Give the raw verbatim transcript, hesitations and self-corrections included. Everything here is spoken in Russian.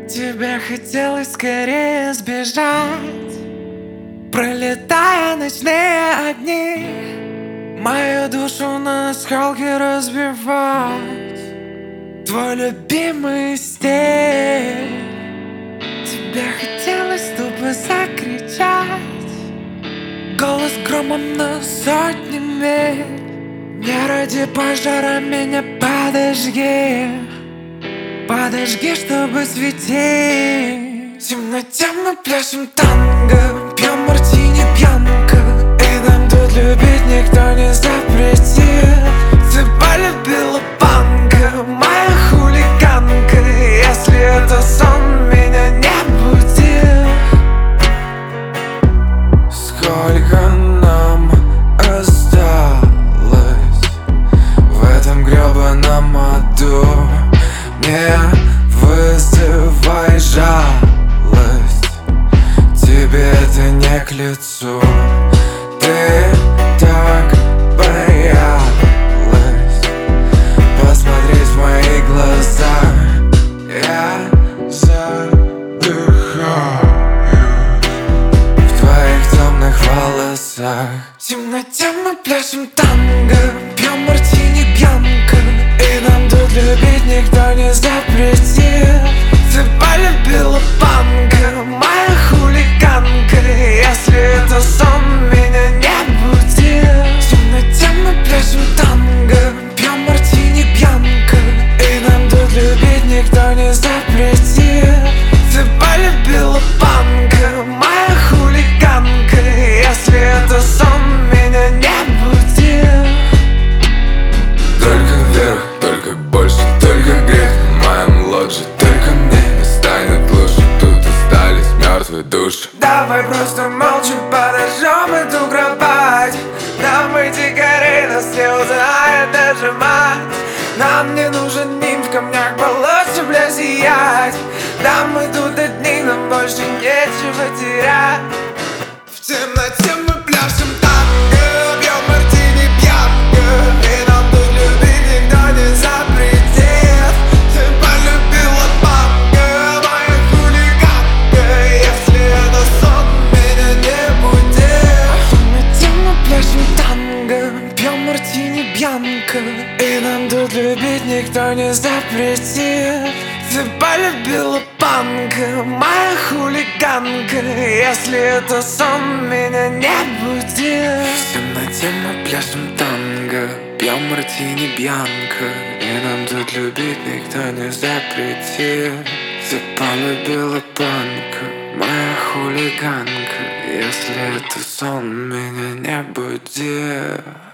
Тебе хотелось скорее сбежать, пролетая ночные огни, мою душу на осколки разбивать. Твой любимый стиль. Тебе хотелось тупо закричать, голос громом на сотни миль. Не ради пожара меня подожги, подожги, чтобы светить. В темноте мы пляшем танго, пьем мартини пьянка, и нам тут любить никто не запретит. Ты полюбила панка, моя хулиганка, если это сон, меня не буди. Сколько нам осталось в этом гребаном аду? Не вызывай жалость, тебе это не к лицу. Ты так боялась посмотреть в мои глаза. Я задыхаюсь в твоих темных волосах. В темноте мы пляшем танго, пьем мартини пьянка, и нам тут любить никто не запретит. Ты полюбила панка, моя хулиганка, если это сон, меня не буди. В темноте мы пляшем танго, пьем мартини пьянка, и нам тут любить никто не запретит. Ты полюбила панка, моя хулиганка, если это сон, меня не буди. Только вверх, только больше, только грех. В моем лодже только мне не станет лучше. Тут остались мертвые души. Давай просто молча подожжем эту кровать. Нам эти горы нас не узнает даже мать. Нам не нужен нимб в камнях болот, чтобы сиять. Да мы тут одни, нам больше нечего терять. В темноте мы пляшем танго, пьем мартини пьянка, и нам тут любить никто не запретит. Ты полюбила панка, моя хулиганка, если это сон, меня не буди. В темноте мы пляшем танго, пьем мартини пьянка, и нам тут любить никто не запретит. Ты полюбила панка, моя хулиганка, если это сон, меня не буди. В темноте мы пляшем танго, пьем мартини пьянка, и нам тут любить никто не запретит. Ты полюбила панка, моя хулиганка, если это сон, меня не буди.